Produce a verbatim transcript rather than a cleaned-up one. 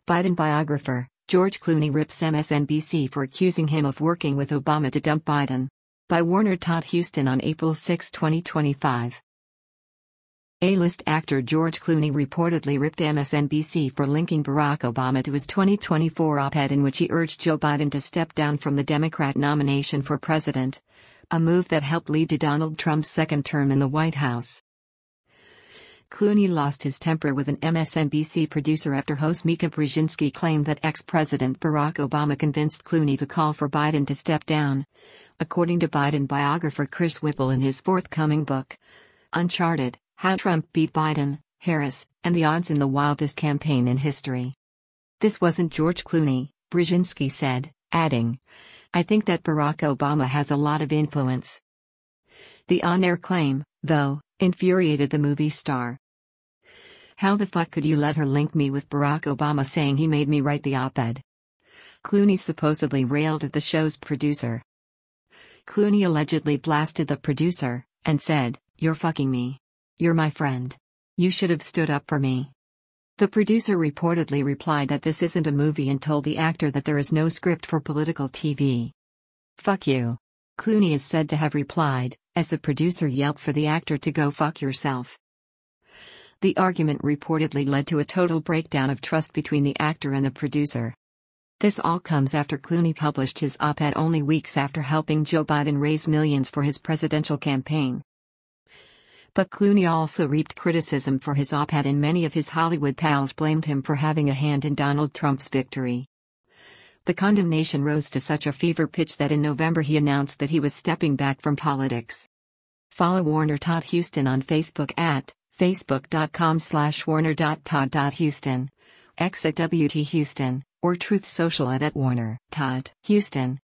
Biden biographer, George Clooney rips M S N B C for accusing him of working with Obama to dump Biden. By Warner Todd Huston on April sixth, twenty twenty-five. A-list actor George Clooney reportedly ripped M S N B C for linking Barack Obama to his twenty twenty-four op-ed in which he urged Joe Biden to step down from the Democrat nomination for president, a move that helped lead to Donald Trump's second term in the White House. Clooney lost his temper with an M S N B C producer after host Mika Brzezinski claimed that ex-President Barack Obama convinced Clooney to call for Biden to step down, according to Biden biographer Chris Whipple in his forthcoming book, Uncharted: How Trump Beat Biden, Harris, and the Odds in the Wildest Campaign in History. This wasn't George Clooney, Brzezinski said, adding, "I think that Barack Obama has a lot of influence." The on-air claim, though, infuriated the movie star. "How the fuck could you let her link me with Barack Obama saying he made me write the op-ed?" Clooney supposedly railed at the show's producer. Clooney allegedly blasted the producer, and said, "You're fucking me. You're my friend. You should have stood up for me." The producer reportedly replied that this isn't a movie and told the actor that there is no script for political T V. "Fuck you." Clooney is said to have replied, as the producer yelped for the actor to go fuck yourself. The argument reportedly led to a total breakdown of trust between the actor and the producer. This all comes after Clooney published his op-ed only weeks after helping Joe Biden raise millions for his presidential campaign. But Clooney also reaped criticism for his op-ed, and many of his Hollywood pals blamed him for having a hand in Donald Trump's victory. The condemnation rose to such a fever pitch that in November he announced that he was stepping back from politics. Follow Warner Todd Huston on Facebook at facebook.com slash warner.todd.huston, X at W T Houston, or Truth Social at, at Warner Todd Huston.